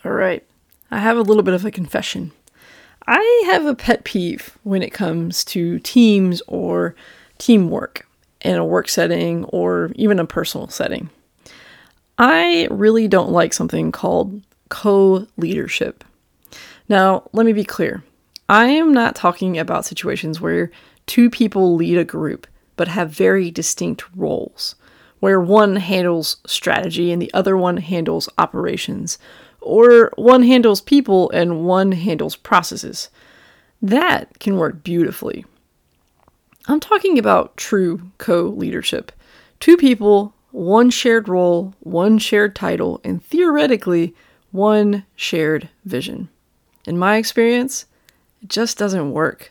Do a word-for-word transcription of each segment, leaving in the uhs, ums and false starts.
All right, I have a little bit of a confession. I have a pet peeve when it comes to teams or teamwork in a work setting or even a personal setting. I really don't like something called co-leadership. Now, let me be clear. I am not talking about situations where two people lead a group but have very distinct roles, where one handles strategy and the other one handles operations, or one handles people and one handles processes. That can work beautifully. I'm talking about true co-leadership. Two people, one shared role, one shared title, and theoretically, one shared vision. In my experience, it just doesn't work.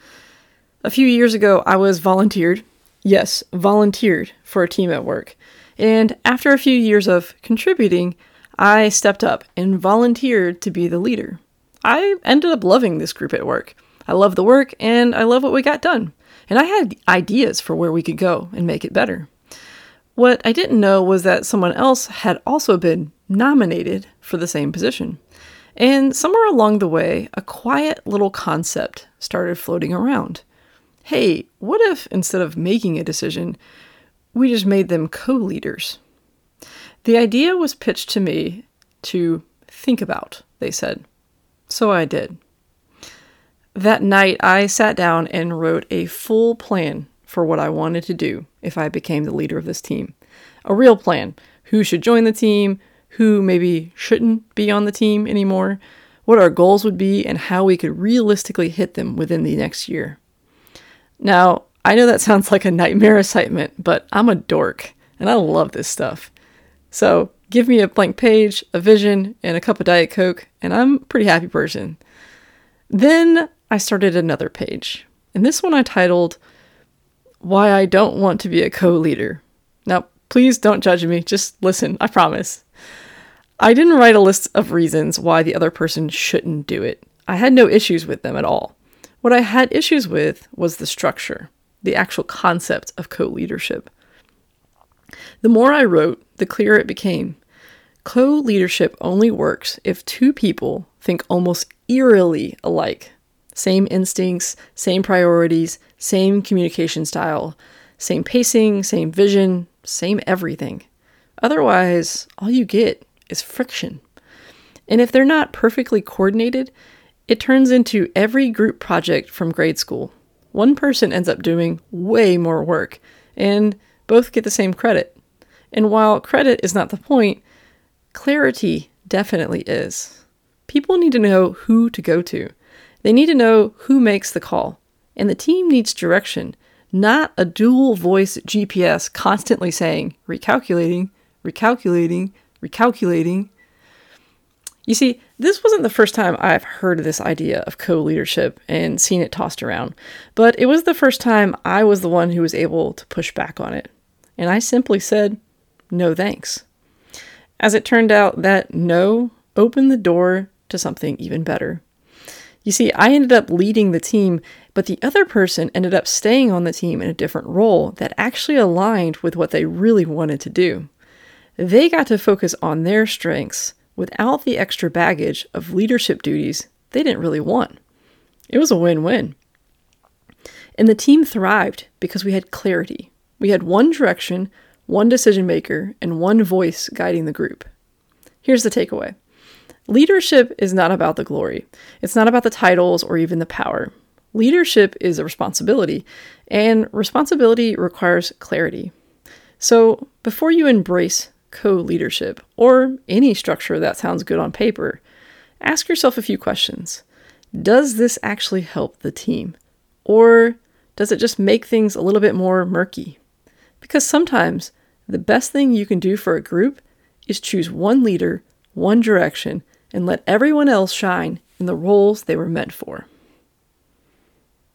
A few years ago, I was volunteered, yes, volunteered for a team at work. And after a few years of contributing, I stepped up and volunteered to be the leader. I ended up loving this group at work. I love the work and I love what we got done. And I had ideas for where we could go and make it better. What I didn't know was that someone else had also been nominated for the same position. And somewhere along the way, a quiet little concept started floating around. Hey, what if instead of making a decision, we just made them co-leaders? The idea was pitched to me to think about, they said. So I did. That night, I sat down and wrote a full plan for what I wanted to do if I became the leader of this team. A real plan. Who should join the team? Who maybe shouldn't be on the team anymore? What our goals would be and how we could realistically hit them within the next year. Now, I know that sounds like a nightmare assignment, but I'm a dork and I love this stuff. So give me a blank page, a vision, and a cup of Diet Coke, and I'm a pretty happy person. Then I started another page, and this one I titled, Why I Don't Want to Be a Co-Leader. Now, please don't judge me, just listen, I promise. I didn't write a list of reasons why the other person shouldn't do it. I had no issues with them at all. What I had issues with was the structure, the actual concept of co-leadership. The more I wrote, the clearer it became. Co-leadership only works if two people think almost eerily alike. Same instincts, same priorities, same communication style, same pacing, same vision, same everything. Otherwise, all you get is friction. And if they're not perfectly coordinated, it turns into every group project from grade school. One person ends up doing way more work, and both get the same credit. And while credit is not the point, clarity definitely is. People need to know who to go to. They need to know who makes the call. And the team needs direction, not a dual voice G P S constantly saying, recalculating, recalculating, recalculating. You see, this wasn't the first time I've heard of this idea of co-leadership and seen it tossed around, but it was the first time I was the one who was able to push back on it. And I simply said, no thanks. As it turned out, that no opened the door to something even better. You see, I ended up leading the team, but the other person ended up staying on the team in a different role that actually aligned with what they really wanted to do. They got to focus on their strengths without the extra baggage of leadership duties they didn't really want. It was a win-win. And the team thrived because we had clarity. We had one direction, one decision maker, and one voice guiding the group. Here's the takeaway. Leadership is not about the glory. It's not about the titles or even the power. Leadership is a responsibility, and responsibility requires clarity. So before you embrace co-leadership or any structure that sounds good on paper, ask yourself a few questions. Does this actually help the team? Or does it just make things a little bit more murky? Because sometimes the best thing you can do for a group is choose one leader, one direction, and let everyone else shine in the roles they were meant for.